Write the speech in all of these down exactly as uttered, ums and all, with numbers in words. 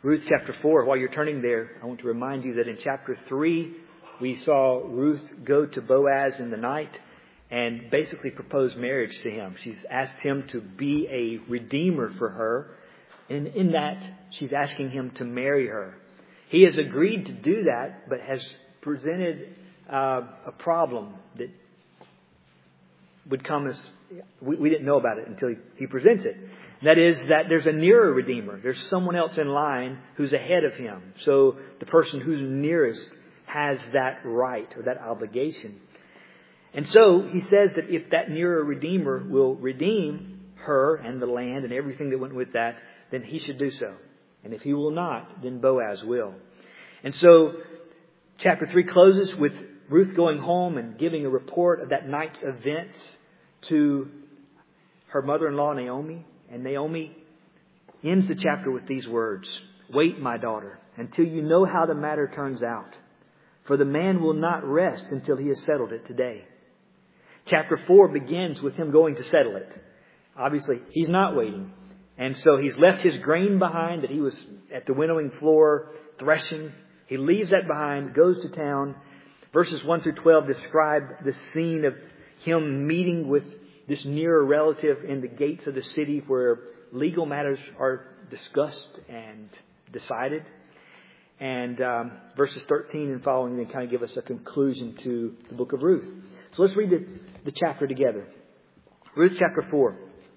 Ruth chapter four. While you're turning there, I want to remind you that in chapter three, we saw Ruth go to Boaz in the night and basically propose marriage to him. She's asked him to be a redeemer for her. And in that, she's asking him to marry her. He has agreed to do that, but has presented uh, a problem that would come as we, we didn't know about it until he, he presents it. That is that there's a nearer Redeemer. There's someone else in line who's ahead of him. So the person who's nearest has that right or that obligation. And so he says that if that nearer Redeemer will redeem her and the land and everything that went with that, then he should do so. And if he will not, then Boaz will. And so chapter three closes with Ruth going home and giving a report of that night's events to her mother-in-law Naomi. And Naomi ends the chapter with these words: "Wait, my daughter, until you know how the matter turns out. For the man will not rest until he has settled it today." Chapter four begins with him going to settle it. Obviously, he's not waiting. And so he's left his grain behind that he was at the winnowing floor threshing. He leaves that behind, goes to town. Verses one through twelve describe the scene of him meeting with this nearer relative in the gates of the city where legal matters are discussed and decided. And um, verses thirteen and following then kind of give us a conclusion to the book of Ruth. So let's read the, the chapter together. Ruth chapter four.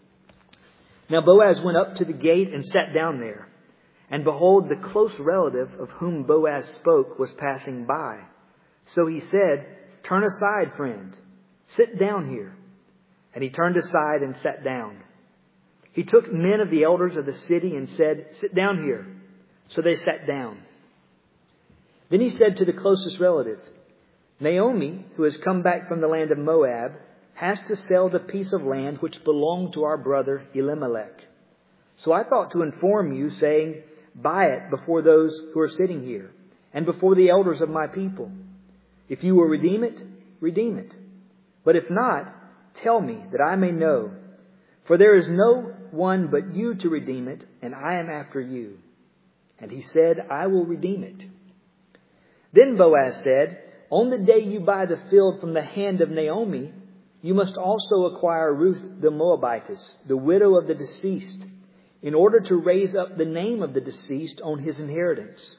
"Now Boaz went up to the gate and sat down there. And behold, the close relative of whom Boaz spoke was passing by. So he said, 'Turn aside, friend. Sit down here.' And he turned aside and sat down. He took men of the elders of the city and said, 'Sit down here.' So they sat down. Then he said to the closest relative, 'Naomi, who has come back from the land of Moab, has to sell the piece of land which belonged to our brother Elimelech. So I thought to inform you, saying, buy it before those who are sitting here, and before the elders of my people. If you will redeem it, redeem it. But if not, tell me, that I may know. For there is no one but you to redeem it, and I am after you.' And he said, 'I will redeem it.' Then Boaz said, 'On the day you buy the field from the hand of Naomi, you must also acquire Ruth the Moabitess, the widow of the deceased, in order to raise up the name of the deceased on his inheritance.'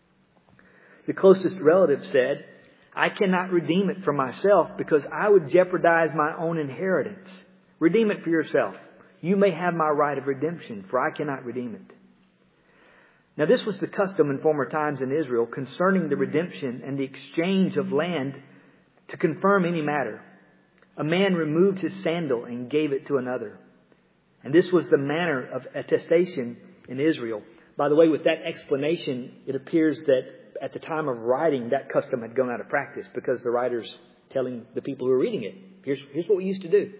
The closest relative said, 'I cannot redeem it for myself because I would jeopardize my own inheritance. Redeem it for yourself. You may have my right of redemption, for I cannot redeem it.' Now this was the custom in former times in Israel concerning the redemption and the exchange of land to confirm any matter. A man removed his sandal and gave it to another. And this was the manner of attestation in Israel. By the way, with that explanation, it appears that at the time of writing, that custom had gone out of practice because the writer's telling the people who are reading it, here's, here's what we used to do.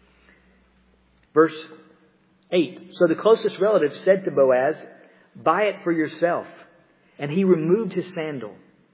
Verse eight. So the closest relative said to Boaz, 'Buy it for yourself.' And he removed his sandal.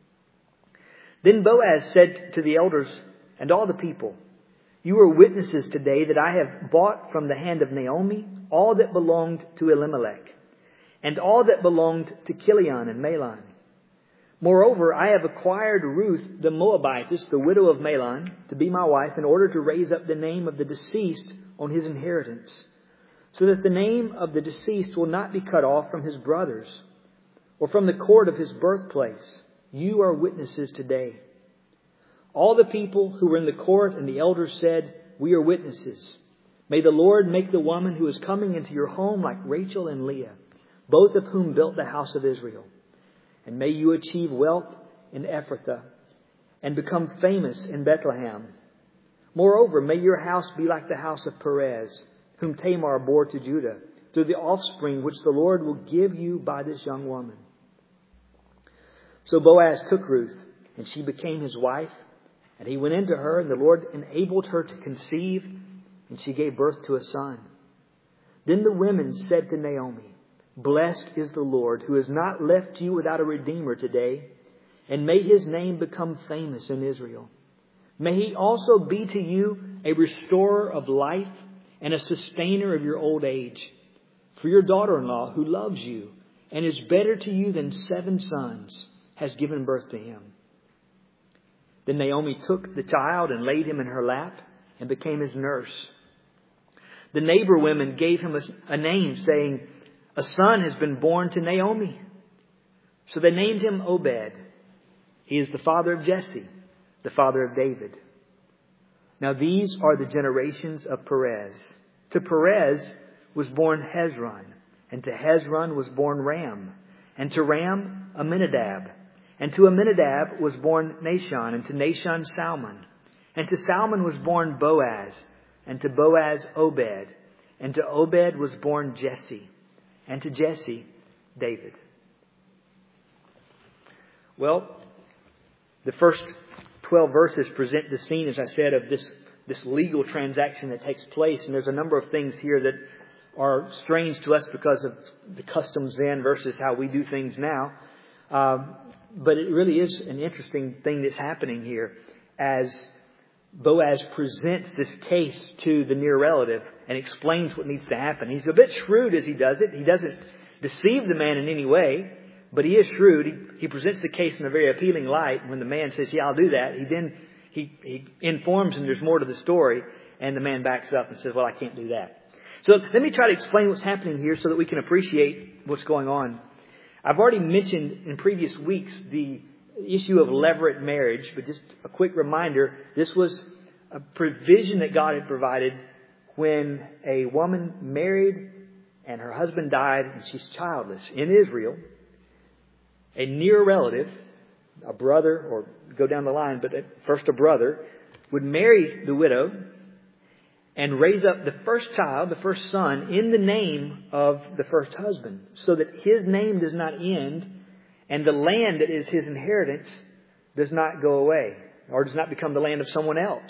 Then Boaz said to the elders and all the people, 'You are witnesses today that I have bought from the hand of Naomi all that belonged to Elimelech, and all that belonged to Chilion and Mahlon. Moreover, I have acquired Ruth the Moabitess, the widow of Mahlon, to be my wife in order to raise up the name of the deceased on his inheritance, so that the name of the deceased will not be cut off from his brothers or from the court of his birthplace. You are witnesses today.' All the people who were in the court and the elders said, 'We are witnesses. May the Lord make the woman who is coming into your home like Rachel and Leah, both of whom built the house of Israel. And may you achieve wealth in Ephrathah and become famous in Bethlehem. Moreover, may your house be like the house of Perez, whom Tamar bore to Judah, through the offspring which the Lord will give you by this young woman.' So Boaz took Ruth, and she became his wife. And he went into her, and the Lord enabled her to conceive, and she gave birth to a son. Then the women said to Naomi, 'Blessed is the Lord, who has not left you without a redeemer today, and may his name become famous in Israel. May he also be to you a restorer of life and a sustainer of your old age. For your daughter-in-law, who loves you, and is better to you than seven sons, has given birth to him. Then Naomi took the child and laid him in her lap and became his nurse. The neighbor women gave him a, a name, saying, a son has been born to Naomi. So they named him Obed. He is the father of Jesse, the father of David. Now these are the generations of Perez. To Perez was born Hezron, and to Hezron was born Ram, and to Ram Amminadab, and to Amminadab was born Nahshon, and to Nahshon Salmon, and to Salmon was born Boaz, and to Boaz Obed, and to Obed was born Jesse, and to Jesse David. Well, the first twelve verses present the scene, as I said, of this, this legal transaction that takes place. And there's a number of things here that are strange to us because of the customs then versus how we do things now. Um, but it really is an interesting thing that's happening here as Boaz presents this case to the near relative and explains what needs to happen. He's a bit shrewd as he does it. He doesn't deceive the man in any way, but he is shrewd. He, he presents the case in a very appealing light. When the man says, yeah, I'll do that, he then he, he informs him there's more to the story, and the man backs up and says, well, I can't do that. So let me try to explain what's happening here so that we can appreciate what's going on. I've already mentioned in previous weeks the issue of levirate marriage, but just a quick reminder, this was a provision that God had provided when a woman married and her husband died and she's childless in Israel. A near relative, a brother, or go down the line, but at first a brother, would marry the widow and raise up the first child, the first son, in the name of the first husband, so that his name does not end and the land that is his inheritance does not go away or does not become the land of someone else.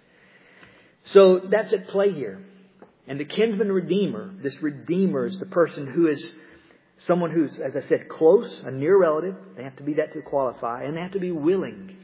So that's at play here. And the kinsman redeemer, this redeemer is the person who is someone who's, as I said, close, a near relative. They have to be that to qualify, and they have to be willing.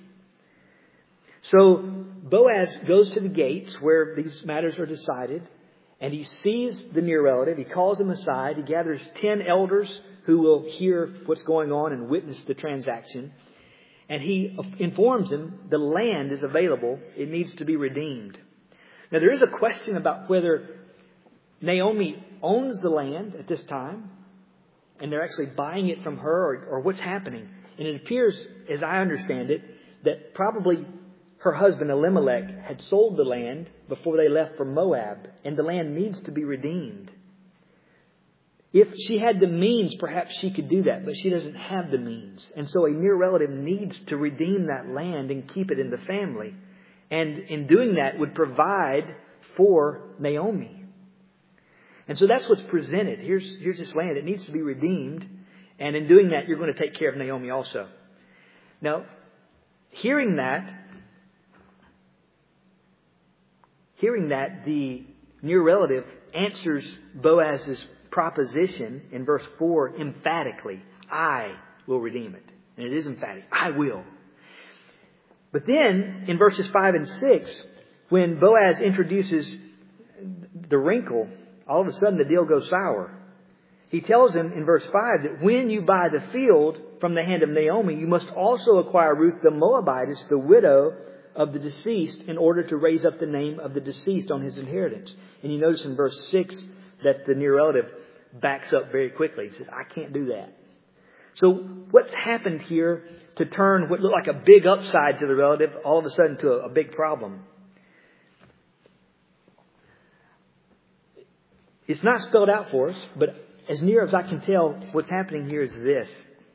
So Boaz goes to the gates where these matters are decided, and he sees the near relative. He calls him aside. He gathers ten elders who will hear what's going on and witness the transaction. And he informs him the land is available. It needs to be redeemed. Now, there is a question about whether Naomi owns the land at this time, and they're actually buying it from her, or, or what's happening. And it appears, as I understand it, that probably her husband Elimelech had sold the land before they left for Moab, and the land needs to be redeemed. If she had the means, perhaps she could do that, but she doesn't have the means. And so a near relative needs to redeem that land and keep it in the family. And in doing that would provide for Naomi. And so that's what's presented. Here's, here's this land. It needs to be redeemed. And in doing that, you're going to take care of Naomi also. Now, hearing that, hearing that, the near relative answers Boaz's proposition in verse four emphatically. I will redeem it. And it is emphatic. I will. But then, in verses five and six, when Boaz introduces the wrinkle, all of a sudden the deal goes sour. He tells him in verse five that when you buy the field from the hand of Naomi, you must also acquire Ruth the Moabitess, the widow of the deceased, in order to raise up the name of the deceased on his inheritance. And you notice in verse six that the near relative backs up very quickly. He says, I can't do that. So what's happened here to turn what looked like a big upside to the relative all of a sudden to a, a big problem? It's not spelled out for us, but as near as I can tell, what's happening here is this.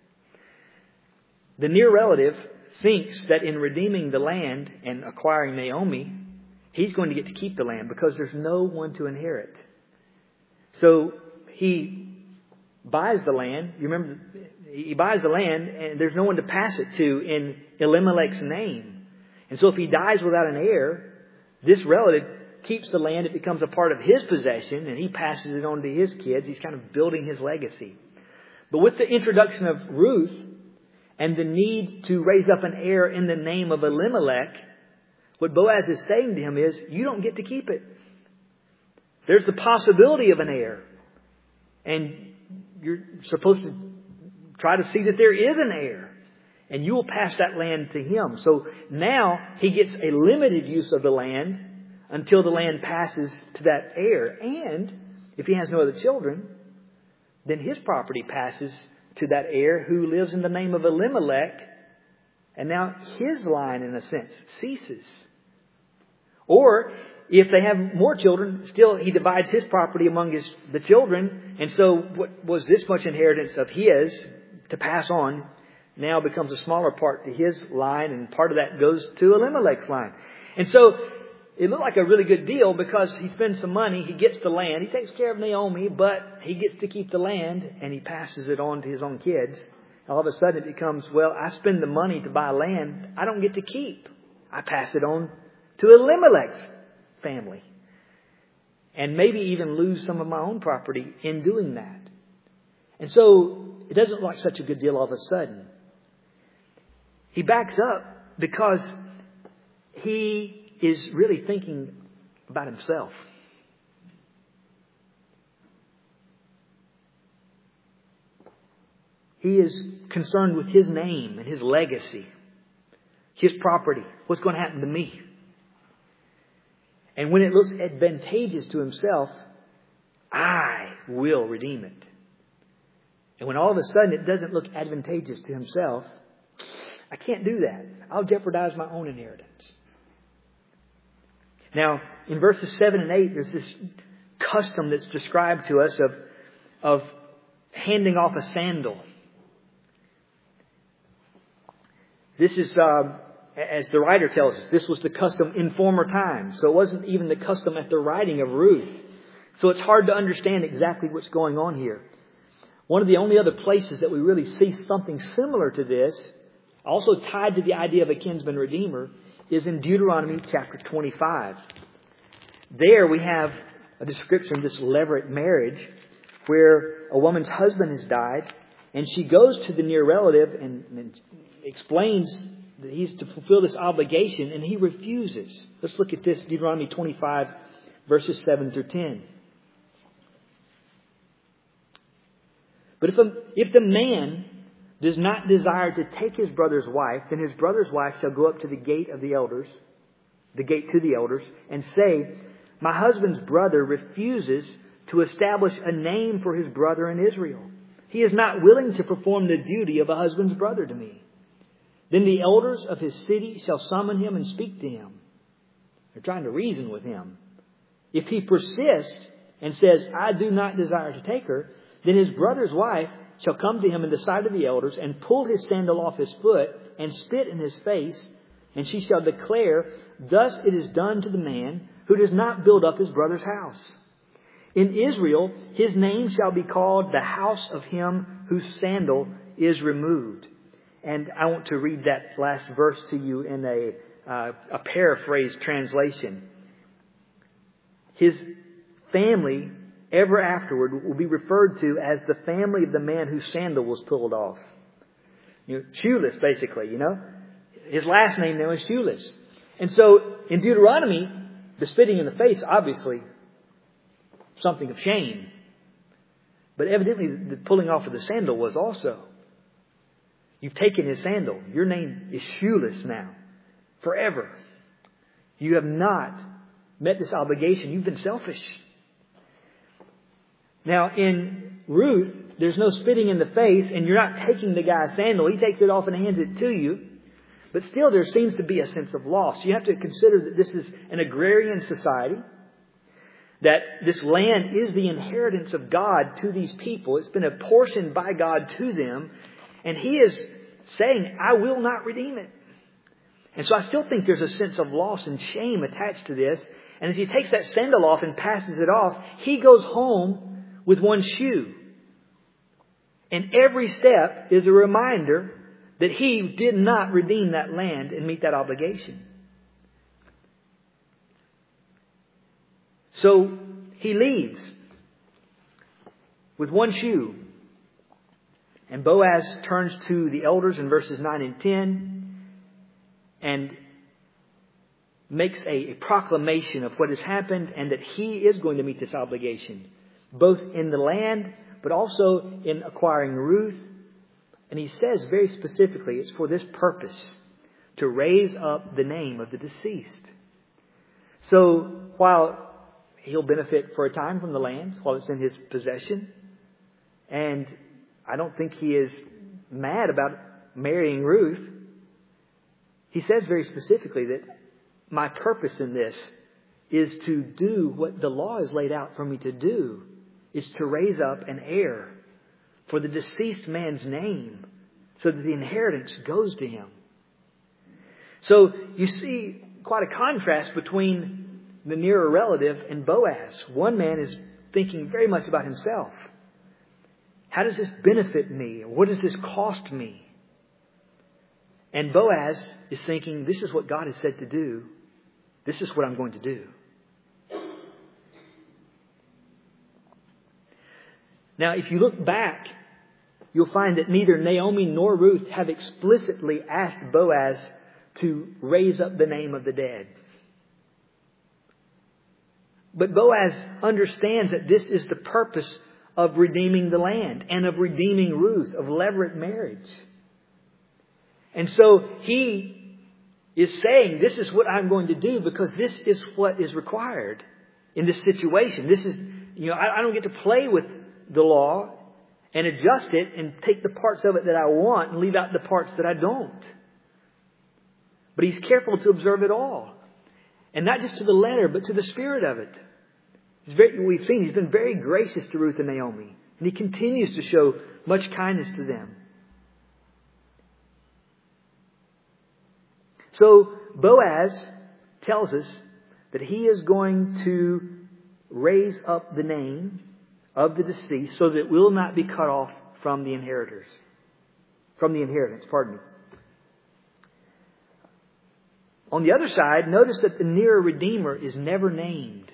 The near relative thinks that in redeeming the land and acquiring Naomi, he's going to get to keep the land because there's no one to inherit. So he buys the land. You remember, he buys the land and there's no one to pass it to in Elimelech's name. And so if he dies without an heir, this relative keeps the land. It becomes a part of his possession and he passes it on to his kids. He's kind of building his legacy. But with the introduction of Ruth and the need to raise up an heir in the name of Elimelech, what Boaz is saying to him is, you don't get to keep it. There's the possibility of an heir. And you're supposed to try to see that there is an heir. And you will pass that land to him. So now he gets a limited use of the land until the land passes to that heir. And if he has no other children, then his property passes to that heir who lives in the name of Elimelech. And now his line, in a sense, ceases. Or if they have more children, still he divides his property among his the children. And so what was this much inheritance of his to pass on now becomes a smaller part to his line, and part of that goes to Elimelech's line. And so it looked like a really good deal because he spends some money, he gets the land, he takes care of Naomi, but he gets to keep the land and he passes it on to his own kids. All of a sudden it becomes, well, I spend the money to buy land I don't get to keep. I pass it on to Elimelech's family. And maybe even lose some of my own property in doing that. And so it doesn't look like such a good deal all of a sudden. He backs up because he is really thinking about himself. He is concerned with his name and his legacy, his property, what's going to happen to me. And when it looks advantageous to himself, I will redeem it. And when all of a sudden it doesn't look advantageous to himself, I can't do that. I'll jeopardize my own inheritance. Now, in verses seven and eight, there's this custom that's described to us of, of handing off a sandal. This is, uh, as the writer tells us, this was the custom in former times. So it wasn't even the custom at the writing of Ruth. So it's hard to understand exactly what's going on here. One of the only other places that we really see something similar to this, also tied to the idea of a kinsman redeemer, is in Deuteronomy chapter twenty-five. There we have a description of this levirate marriage where a woman's husband has died and she goes to the near relative and, and explains that he's to fulfill this obligation, and he refuses. Let's look at this, Deuteronomy twenty-five, verses seven through ten. But if, a, if the man does not desire to take his brother's wife, then his brother's wife shall go up to the gate of the elders, the gate to the elders, and say, my husband's brother refuses to establish a name for his brother in Israel. He is not willing to perform the duty of a husband's brother to me. Then the elders of his city shall summon him and speak to him. They're trying to reason with him. If he persists and says, I do not desire to take her, then his brother's wife shall come to him in the sight of the elders and pull his sandal off his foot and spit in his face. And she shall declare, thus it is done to the man who does not build up his brother's house. In Israel, his name shall be called the house of him whose sandal is removed. And I want to read that last verse to you in a, uh, a paraphrase translation. His family ever afterward will be referred to as the family of the man whose sandal was pulled off. You know, shoeless, basically, you know. His last name now is Shoeless. And so in Deuteronomy, the spitting in the face, obviously, something of shame. But evidently the pulling off of the sandal was also. You've taken his sandal. Your name is Shoeless now. Forever. You have not met this obligation. You've been selfish. Now, in Ruth, there's no spitting in the face, and you're not taking the guy's sandal. He takes it off and hands it to you. But still, there seems to be a sense of loss. You have to consider that this is an agrarian society, that this land is the inheritance of God to these people. It's been apportioned by God to them, and He is saying, I will not redeem it. And so I still think there's a sense of loss and shame attached to this. And as he takes that sandal off and passes it off, he goes home with one shoe. And every step is a reminder that he did not redeem that land and meet that obligation. So he leaves with one shoe. And Boaz turns to the elders in verses nine and ten and makes a, a proclamation of what has happened and that he is going to meet this obligation, both in the land but also in acquiring Ruth. And he says very specifically, it's for this purpose, to raise up the name of the deceased. So while he'll benefit for a time from the land, while it's in his possession, and I don't think he is mad about marrying Ruth, he says very specifically that my purpose in this is to do what the law has laid out for me to do, is to raise up an heir for the deceased man's name so that the inheritance goes to him. So you see quite a contrast between the nearer relative and Boaz. One man is thinking very much about himself. How does this benefit me? What does this cost me? And Boaz is thinking, this is what God has said to do. This is what I'm going to do. Now, if you look back, you'll find that neither Naomi nor Ruth have explicitly asked Boaz to raise up the name of the dead. But Boaz understands that this is the purpose of redeeming the land and of redeeming Ruth, of levirate marriage. And so he is saying, this is what I'm going to do because this is what is required in this situation. This is, you know, I, I don't get to play with the law and adjust it and take the parts of it that I want and leave out the parts that I don't. But he's careful to observe it all. And not just to the letter, but to the spirit of it. He's very, we've seen he's been very gracious to Ruth and Naomi. And he continues to show much kindness to them. So Boaz tells us that he is going to raise up the name of the deceased so that it will not be cut off from the inheritors. From the inheritance, pardon me. On the other side, notice that the nearer redeemer is never named.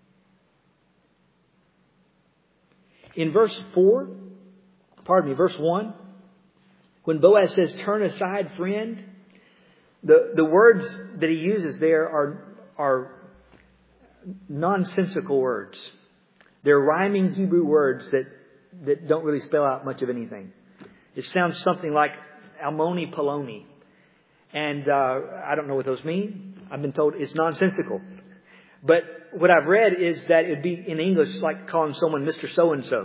In verse four, pardon me, verse one, when Boaz says, turn aside, friend, the, the words that he uses there are, are nonsensical words. They're rhyming Hebrew words that, that don't really spell out much of anything. It sounds something like Almoni Poloni. And uh, I don't know what those mean. I've been told it's nonsensical. But what I've read is that it'd be in English like calling someone Mister So-and-so.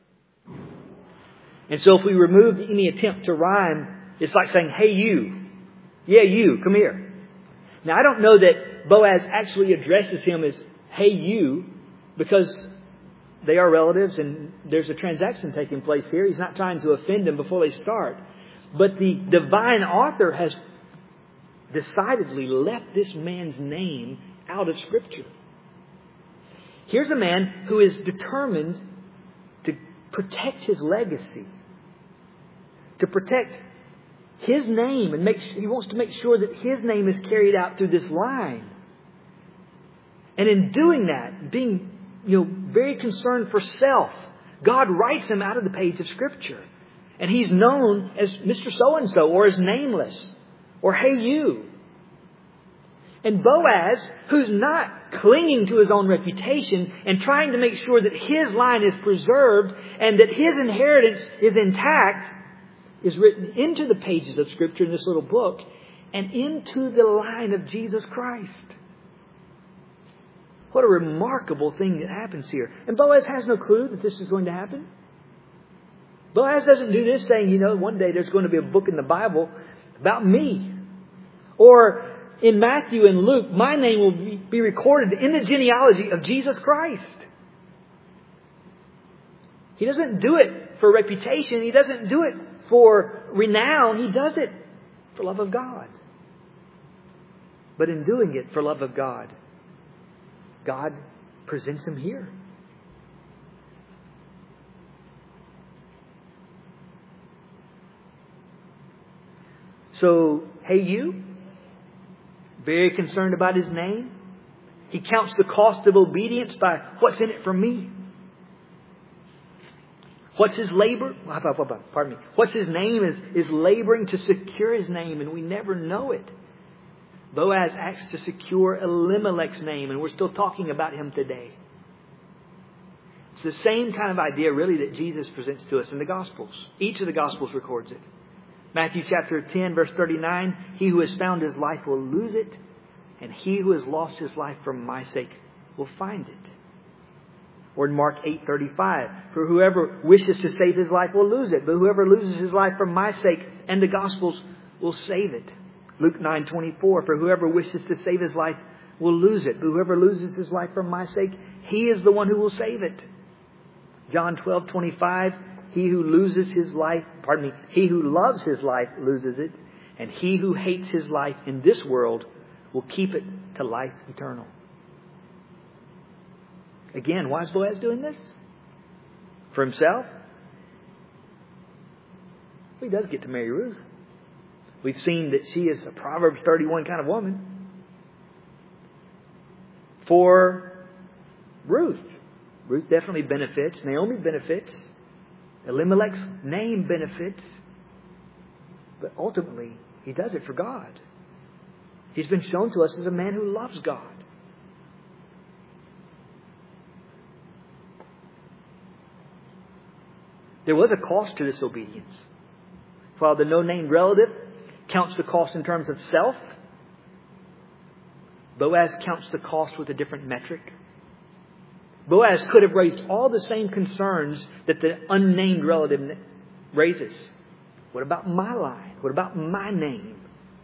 And so if we remove any attempt to rhyme, it's like saying, hey, you. Yeah, you, come here. Now, I don't know that Boaz actually addresses him as, hey, you, because they are relatives and there's a transaction taking place here. He's not trying to offend them before they start. But the divine author has decidedly left this man's name out of Scripture. Here's a man who is determined to protect his legacy, to protect his name, and make he wants to make sure that his name is carried out through this line. And in doing that, being you know very concerned for self, God writes him out of the page of Scripture, and he's known as Mister So-and-so, or as nameless, or hey you. And Boaz, who's not clinging to his own reputation and trying to make sure that his line is preserved and that his inheritance is intact, is written into the pages of Scripture in this little book and into the line of Jesus Christ. What a remarkable thing that happens here. And Boaz has no clue that this is going to happen. Boaz doesn't do this saying, you know, one day there's going to be a book in the Bible about me. Or in Matthew and Luke, my name will be, be recorded in the genealogy of Jesus Christ. He doesn't do it for reputation. He doesn't do it for renown. He does it for love of God. But in doing it for love of God, God presents him here. So, hey you, very concerned about his name. He counts the cost of obedience by what's in it for me. What's his labor? Pardon me. What's his name is, is laboring to secure his name, and we never know it. Boaz acts to secure Elimelech's name, and we're still talking about him today. It's the same kind of idea, really, that Jesus presents to us in the Gospels. Each of the Gospels records it. Matthew chapter ten, verse thirty-nine, he who has found his life will lose it, and he who has lost his life for my sake will find it. Or in Mark eight thirty-five, for whoever wishes to save his life will lose it, but whoever loses his life for my sake and the Gospels will save it. Luke nine twenty-four, for whoever wishes to save his life will lose it, but whoever loses his life for my sake, he is the one who will save it. John twelve twenty-five, he who loses his life, pardon me, he who loves his life loses it, and he who hates his life in this world will keep it to life eternal. Again, why is Boaz doing this? For himself? Well, he does get to marry Ruth. We've seen that she is a Proverbs thirty-one kind of woman. For Ruth. Ruth definitely benefits. Naomi benefits. Elimelech's name benefits. But ultimately, he does it for God. He's been shown to us as a man who loves God. There was a cost to this obedience. While the no-named relative counts the cost in terms of self, Boaz counts the cost with a different metric. Boaz could have raised all the same concerns that the unnamed relative raises. What about my line? What about my name?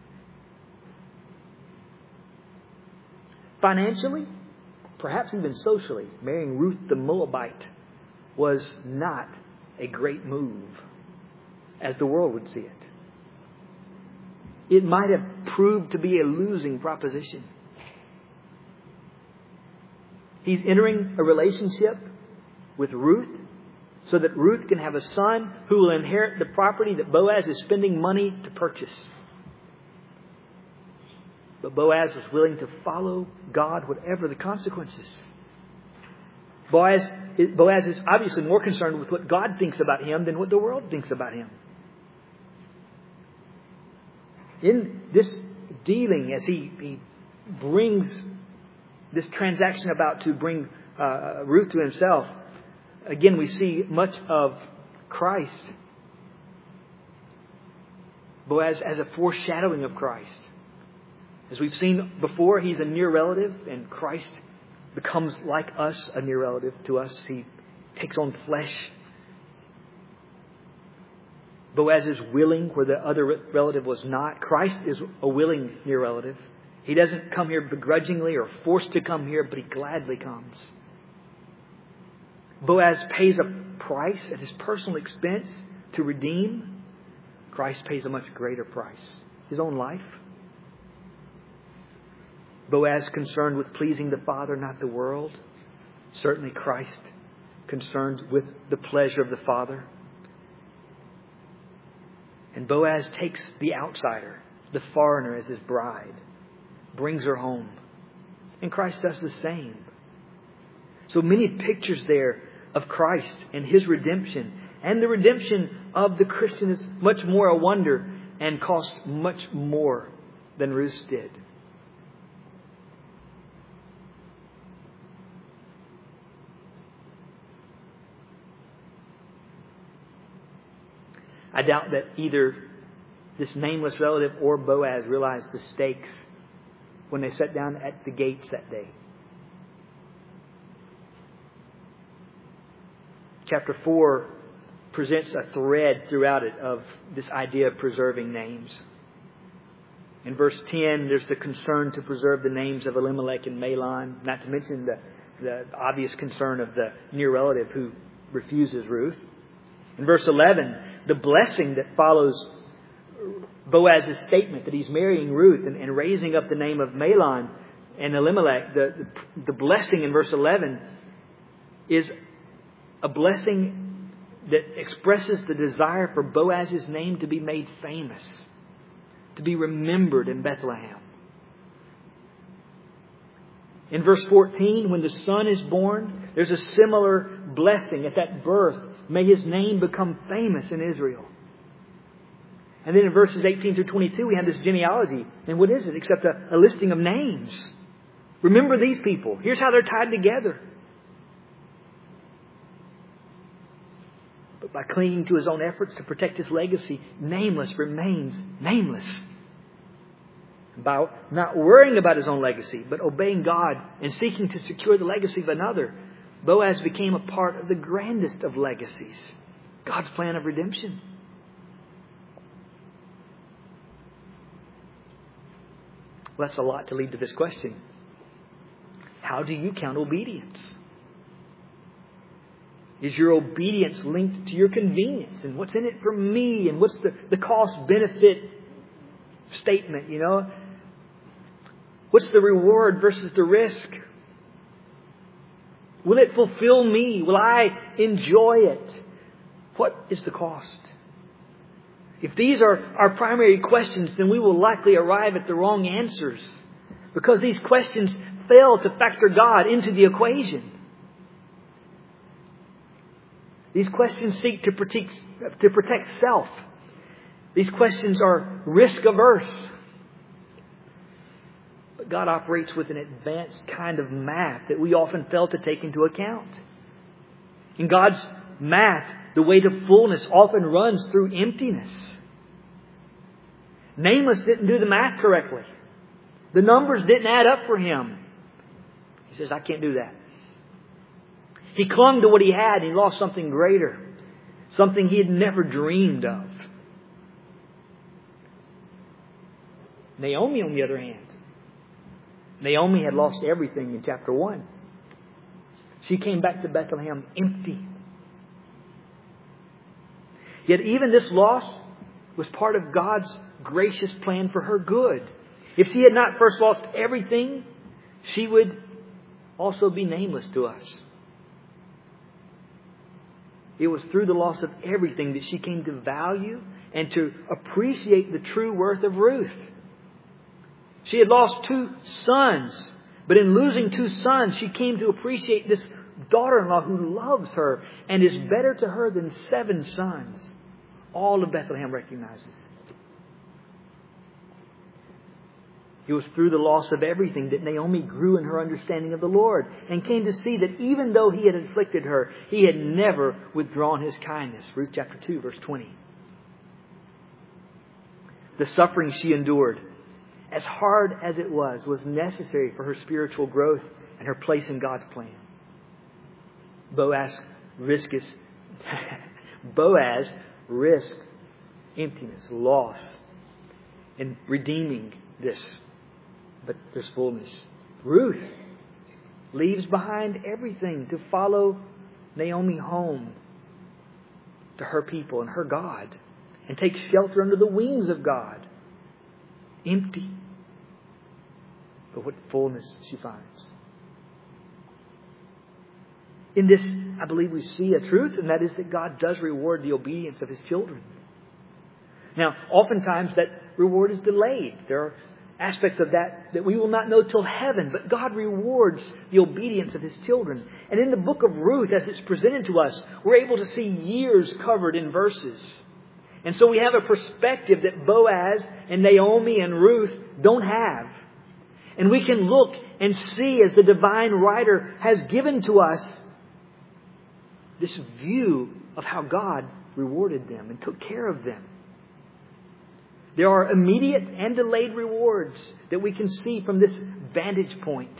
Financially, perhaps even socially, marrying Ruth the Moabite was not a great move, as the world would see it. It might have proved to be a losing proposition. He's entering a relationship with Ruth so that Ruth can have a son who will inherit the property that Boaz is spending money to purchase. But Boaz was willing to follow God, whatever the consequences. Boaz, Boaz is obviously more concerned with what God thinks about him than what the world thinks about him. In this dealing, as he, he brings this transaction about to bring uh, Ruth to himself, again we see much of Christ. Boaz as a foreshadowing of Christ. As we've seen before, he's a near relative, and Christ becomes like us, a near relative to us. He takes on flesh. Boaz is willing where the other relative was not. Christ is a willing near relative. He doesn't come here begrudgingly or forced to come here, but he gladly comes. Boaz pays a price at his personal expense to redeem. Christ pays a much greater price, his own life. Boaz concerned with pleasing the Father, not the world. Certainly Christ concerned with the pleasure of the Father. And Boaz takes the outsider, the foreigner, as his bride, brings her home. And Christ does the same. So many pictures there of Christ and His redemption. And the redemption of the Christian is much more a wonder and costs much more than Ruth did. I doubt that either this nameless relative or Boaz realized the stakes when they sat down at the gates that day. Chapter four presents a thread throughout it of this idea of preserving names. In verse ten, there's the concern to preserve the names of Elimelech and Mahlon, not to mention the, the obvious concern of the near relative who refuses Ruth. In verse eleven, the blessing that follows Boaz's statement that he's marrying Ruth and, and raising up the name of Mahlon and Elimelech, the, the, the blessing in verse eleven is a blessing that expresses the desire for Boaz's name to be made famous, to be remembered in Bethlehem. In verse fourteen, when the son is born, there's a similar blessing at that birth. May his name become famous in Israel. And then in verses eighteen through twenty-two, we have this genealogy. And what is it except a, a listing of names? Remember these people. Here's how they're tied together. by clinging to his own efforts to protect his legacy, nameless remains nameless. By not worrying about his own legacy, but obeying God and seeking to secure the legacy of another, Boaz became a part of the grandest of legacies, God's plan of redemption. Well, that's a lot to lead to this question. How do you count obedience? Is your obedience linked to your convenience? And what's in it for me? And what's the, the cost-benefit statement, you know? What's the reward versus the risk? Will it fulfill me? Will I enjoy it? What is the cost? If these are our primary questions, then we will likely arrive at the wrong answers, because these questions fail to factor God into the equation. These questions seek to protect, to protect self. These questions are risk-averse. But God operates with an advanced kind of math that we often fail to take into account. In God's math, the way to fullness often runs through emptiness. Nameless didn't do the math correctly. The numbers didn't add up for him. He says, I can't do that. He clung to what he had and he lost something greater. Something he had never dreamed of. Naomi, on the other hand, Naomi had lost everything in chapter one. She came back to Bethlehem empty. Yet even this loss was part of God's gracious plan for her good. If she had not first lost everything, she would also be nameless to us. It was through the loss of everything that she came to value and to appreciate the true worth of Ruth. She had lost two sons, but in losing two sons, she came to appreciate this daughter-in-law who loves her and is better to her than seven sons. All of Bethlehem recognizes. It was through the loss of everything that Naomi grew in her understanding of the Lord and came to see that even though He had afflicted her, He had never withdrawn His kindness. Ruth chapter two, verse twenty. The suffering she endured, as hard as it was, was necessary for her spiritual growth and her place in God's plan. Boaz risked, Boaz risked emptiness, loss, in redeeming this. But there's fullness. Ruth leaves behind everything to follow Naomi home to her people and her God and take shelter under the wings of God. Empty. But what fullness she finds. In this, I believe we see a truth, and that is that God does reward the obedience of His children. Now, oftentimes that reward is delayed. There are aspects of that that we will not know till heaven, but God rewards the obedience of His children. And in the book of Ruth, as it's presented to us, we're able to see years covered in verses. And so we have a perspective that Boaz and Naomi and Ruth don't have. And we can look and see, as the divine writer has given to us, this view of how God rewarded them and took care of them. There are immediate and delayed rewards that we can see from this vantage point.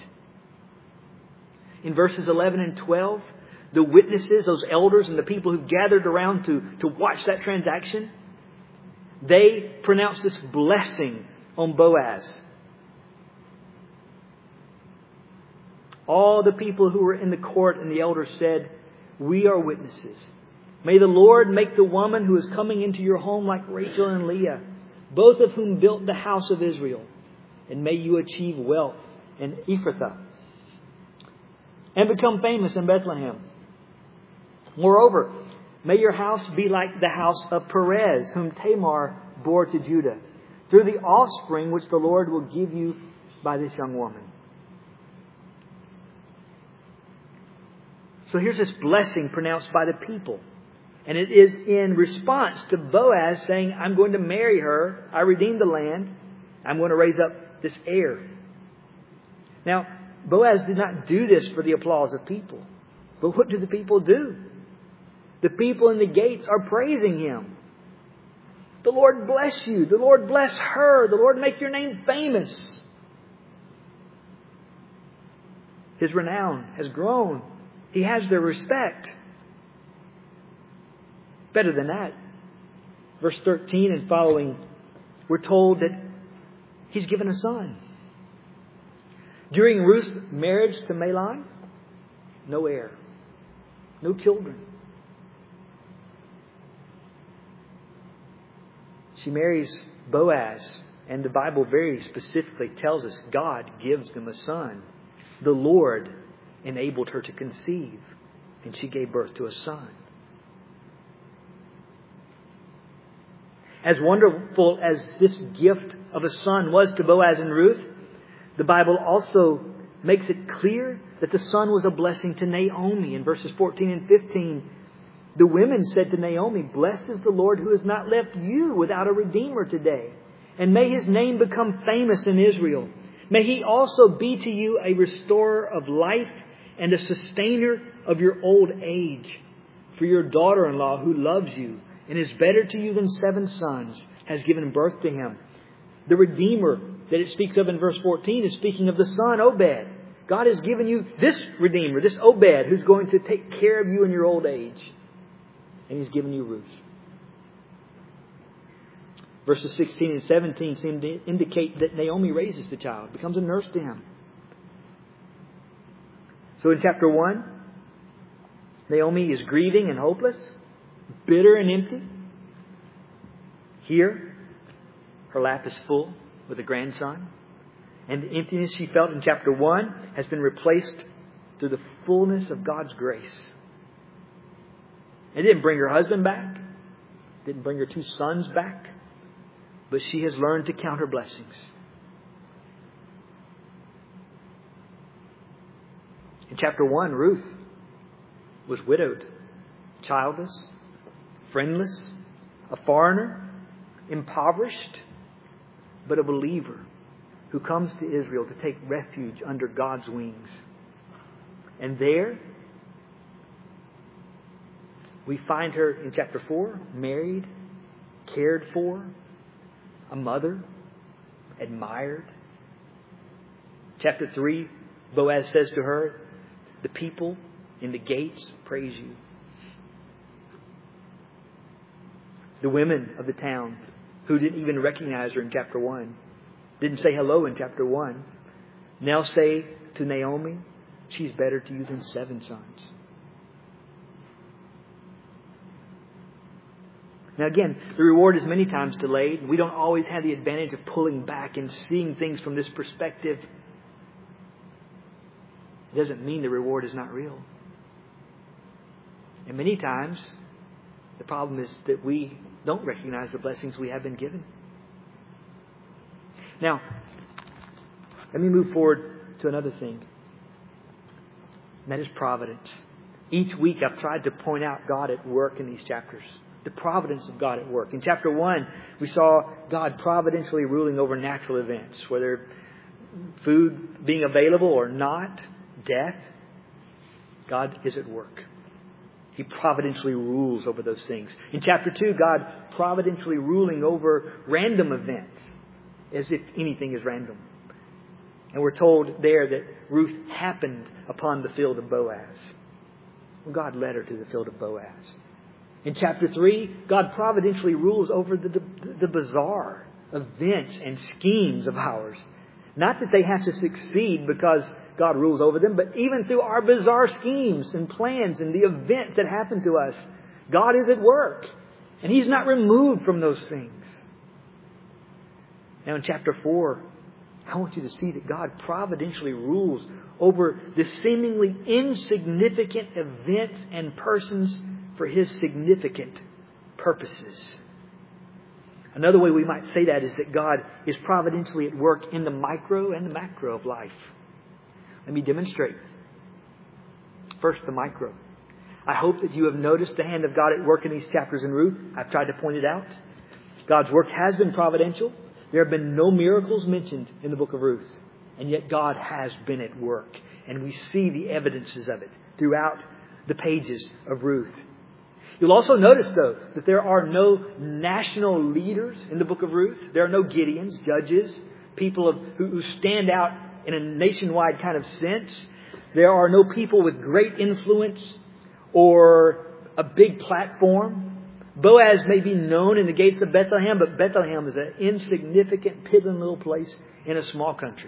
In verses eleven and twelve, the witnesses, those elders and the people who gathered around to, to watch that transaction, they pronounced this blessing on Boaz. All the people who were in the court and the elders said, "We are witnesses. May the Lord make the woman who is coming into your home like Rachel and Leah, both of whom built the house of Israel. And may you achieve wealth in Ephrathah and become famous in Bethlehem. Moreover, may your house be like the house of Perez, whom Tamar bore to Judah, through the offspring which the Lord will give you by this young woman." So here's this blessing pronounced by the people. And it is in response to Boaz saying, "I'm going to marry her. I redeemed the land. I'm going to raise up this heir." Now, Boaz did not do this for the applause of people. But what do the people do? The people in the gates are praising Him. The Lord bless you. The Lord bless her. The Lord make your name famous. His renown has grown. He has their respect. Better than that, verse thirteen and following, we're told that He's given a son. During Ruth's marriage to Mahlon, no heir, no children. She marries Boaz, and the Bible very specifically tells us God gives them a son. The Lord enabled her to conceive, and she gave birth to a son. As wonderful as this gift of a son was to Boaz and Ruth, the Bible also makes it clear that the son was a blessing to Naomi. In verses fourteen and fifteen, the women said to Naomi, "Blessed is the Lord who has not left you without a redeemer today. And may His name become famous in Israel. May He also be to you a restorer of life and a sustainer of your old age. For your daughter-in-law who loves you and is better to you than seven sons has given birth to him." The Redeemer that it speaks of in verse fourteen is speaking of the son Obed. God has given you this Redeemer, this Obed, who's going to take care of you in your old age. And He's given you Ruth. Verses sixteen and seventeen seem to indicate that Naomi raises the child, becomes a nurse to him. So in chapter one, Naomi is grieving and hopeless, bitter and empty. Here, her lap is full with a grandson. And the emptiness she felt in chapter one has been replaced through the fullness of God's grace. It didn't bring her husband back. It didn't bring her two sons back. But she has learned to count her blessings. In chapter one, Ruth was widowed, childless, friendless, a foreigner, impoverished, but a believer who comes to Israel to take refuge under God's wings. And there, we find her in chapter four, married, cared for, a mother, admired. Chapter three, Boaz says to her, "The people in the gates praise you." The women of the town, who didn't even recognize her in chapter one, didn't say hello in chapter one, now say to Naomi, "She's better to you than seven sons." Now again, the reward is many times delayed. We don't always have the advantage of pulling back and seeing things from this perspective. It doesn't mean the reward is not real. And many times, the problem is that we don't recognize the blessings we have been given. Now, let me move forward to another thing. And that is providence. Each week I've tried to point out God at work in these chapters. The providence of God at work. In chapter one, we saw God providentially ruling over natural events, whether food being available or not, death. God is at work. He providentially rules over those things. In chapter two, God providentially ruling over random events, as if anything is random. And we're told there that Ruth happened upon the field of Boaz. Well, God led her to the field of Boaz. In chapter three, God providentially rules over the, the, the bizarre events and schemes of ours. Not that they have to succeed because God rules over them, but even through our bizarre schemes and plans and the events that happen to us, God is at work. And He's not removed from those things. Now in chapter four, I want you to see that God providentially rules over the seemingly insignificant events and persons for His significant purposes. Another way we might say that is that God is providentially at work in the micro and the macro of life. Let me demonstrate. First, the micro. I hope that you have noticed the hand of God at work in these chapters in Ruth. I've tried to point it out. God's work has been providential. There have been no miracles mentioned in the book of Ruth. And yet God has been at work. And we see the evidences of it throughout the pages of Ruth. You'll also notice, though, that there are no national leaders in the book of Ruth. There are no Gideons, judges, people of, who, who stand out in a nationwide kind of sense. There are no people with great influence or a big platform. Boaz may be known in the gates of Bethlehem, but Bethlehem is an insignificant, piddling little place in a small country.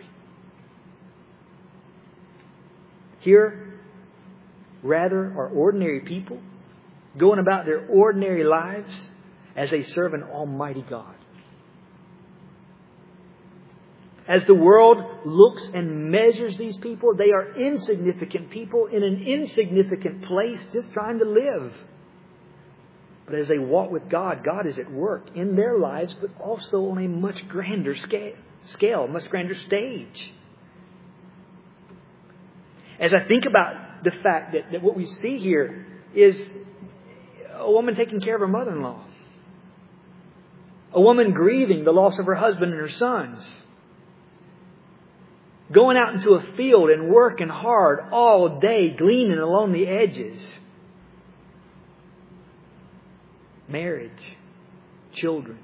Here, rather, are ordinary people going about their ordinary lives as they serve an almighty God. As the world looks and measures these people, they are insignificant people in an insignificant place just trying to live. But as they walk with God, God is at work in their lives, but also on a much grander scale, much grander stage. As I think about the fact that, that what we see here is a woman taking care of her mother-in-law. A woman grieving the loss of her husband and her sons. Going out into a field and working hard all day, gleaning along the edges. Marriage, children,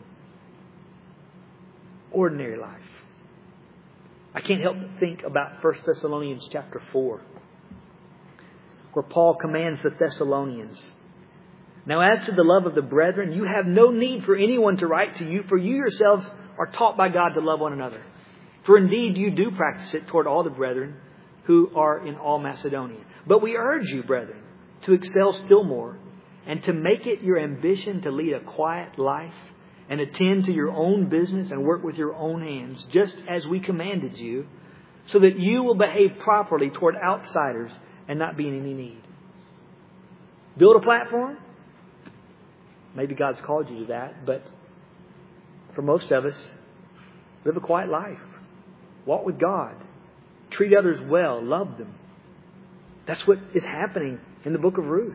ordinary life. I can't help but think about First Thessalonians chapter four, where Paul commands the Thessalonians, "Now as to the love of the brethren, you have no need for anyone to write to you, for you yourselves are taught by God to love one another. For indeed you do practice it toward all the brethren who are in all Macedonia. But we urge you, brethren, to excel still more, and to make it your ambition to lead a quiet life, and attend to your own business and work with your own hands, just as we commanded you, so that you will behave properly toward outsiders and not be in any need." Build a platform? Maybe God's called you to that, but for most of us, live a quiet life. Walk with God. Treat others well. Love them. That's what is happening in the book of Ruth.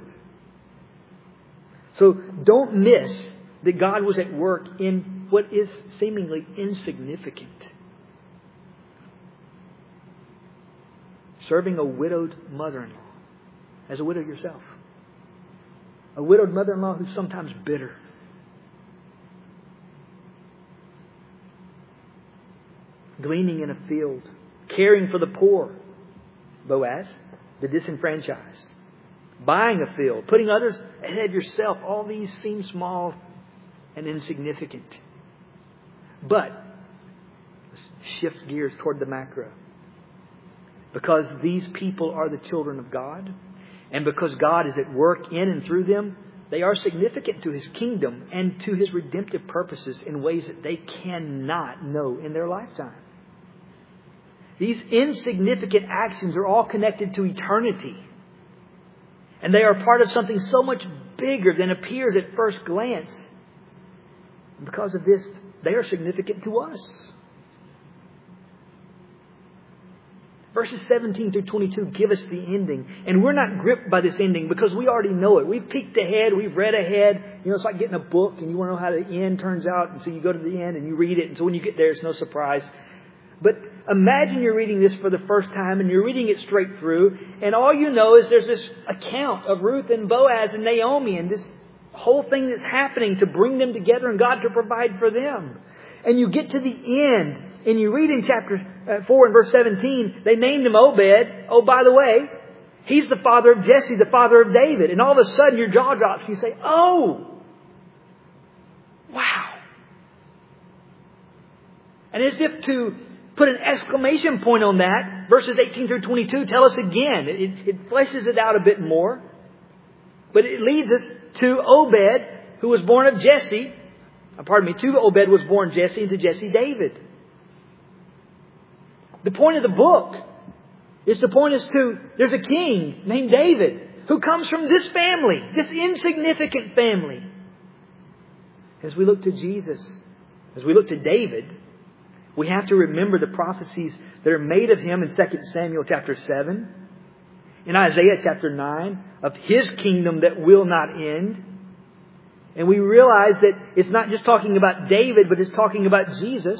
So don't miss that God was at work in what is seemingly insignificant. Serving a widowed mother-in-law. As a widow yourself. A widowed mother-in-law who's sometimes bitter. Gleaning in a field. Caring for the poor. Boaz, the disenfranchised. Buying a field. Putting others ahead of yourself. All these seem small and insignificant. But let's shift gears toward the macro. Because these people are the children of God, and because God is at work in and through them, they are significant to His kingdom and to His redemptive purposes in ways that they cannot know in their lifetime. These insignificant actions are all connected to eternity. And they are part of something so much bigger than appears at first glance. And because of this, they are significant to us. Verses seventeen through twenty-two give us the ending. And we're not gripped by this ending because we already know it. We've peeked ahead. We've read ahead. You know, it's like getting a book and you want to know how the end turns out. And so you go to the end and you read it. And so when you get there, it's no surprise. But imagine you're reading this for the first time and you're reading it straight through. And all you know is there's this account of Ruth and Boaz and Naomi and this whole thing that's happening to bring them together and God to provide for them. And you get to the end and you read in chapter four and verse seventeen, they named him Obed. Oh, by the way, he's the father of Jesse, the father of David. And all of a sudden your jaw drops and you say, oh, wow. And as if to put an exclamation point on that, verses eighteen through twenty-two tell us again. It, it fleshes it out a bit more. But it leads us to Obed, who was born of Jesse. Pardon me, to Obed was born Jesse, and to Jesse David. The point of the book is to point us to, there's a king named David who comes from this family, this insignificant family. As we look to Jesus, as we look to David, we have to remember the prophecies that are made of him in Second Samuel chapter seven, in Isaiah chapter nine, of his kingdom that will not end. And we realize that it's not just talking about David, but it's talking about Jesus.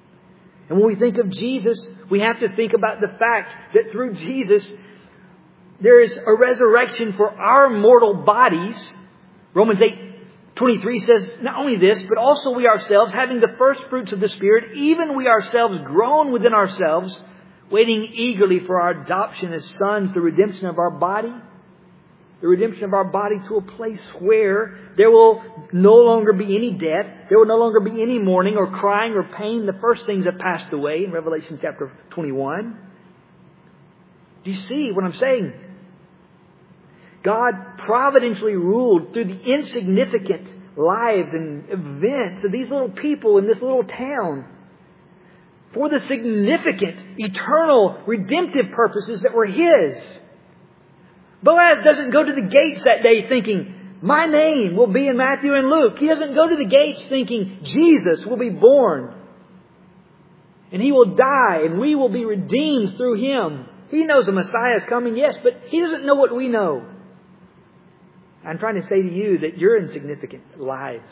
And when we think of Jesus, we have to think about the fact that through Jesus, there is a resurrection for our mortal bodies. Romans eight twenty-three says, not only this, but also we ourselves, having the first fruits of the Spirit, even we ourselves groan within ourselves, waiting eagerly for our adoption as sons, the redemption of our body. The redemption of our body to a place where there will no longer be any death. There will no longer be any mourning or crying or pain. The first things have passed away in Revelation chapter twenty-one. Do you see what I'm saying? God providentially ruled through the insignificant lives and events of these little people in this little town for the significant, eternal, redemptive purposes that were His. Boaz doesn't go to the gates that day thinking, my name will be in Matthew and Luke. He doesn't go to the gates thinking, Jesus will be born. And He will die and we will be redeemed through Him. He knows the Messiah is coming, yes, but He doesn't know what we know. I'm trying to say to you that your insignificant lives,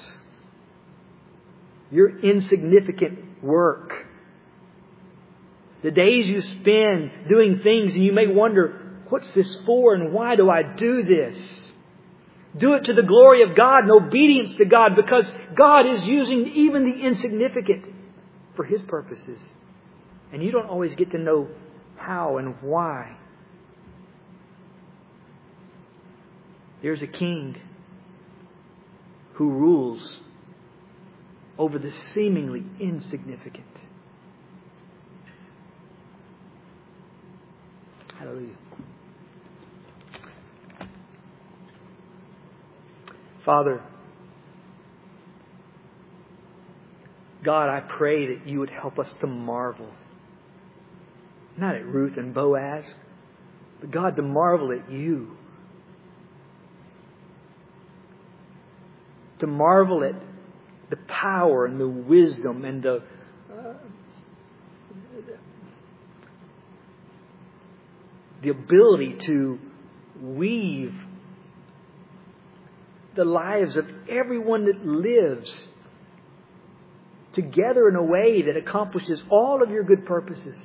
your insignificant work, the days you spend doing things and you may wonder, what's this for and why do I do this? Do it to the glory of God and obedience to God, because God is using even the insignificant for His purposes. And you don't always get to know how and why. There's a king who rules over the seemingly insignificant. Hallelujah. Father, God, I pray that You would help us to marvel. Not at Ruth and Boaz, but God, to marvel at You. To marvel at the power and the wisdom and the uh, the ability to weave the lives of everyone that lives together in a way that accomplishes all of Your good purposes.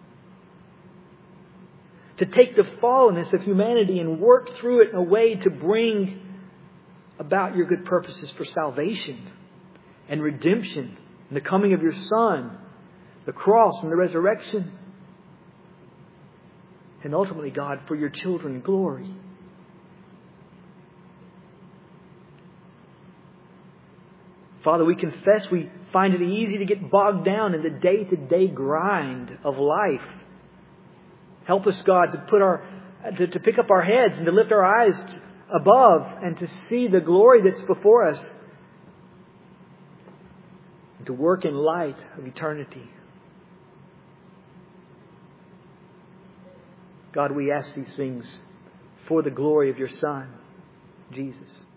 To take the fallenness of humanity and work through it in a way to bring about Your good purposes for salvation and redemption and the coming of Your Son, the cross and the resurrection, and ultimately, God, for Your children, glory. Father, we confess we find it easy to get bogged down in the day-to-day grind of life. Help us, God, to put our to, to pick up our heads and to lift our eyes above and to see the glory that's before us, and to work in light of eternity. God, we ask these things for the glory of Your Son, Jesus.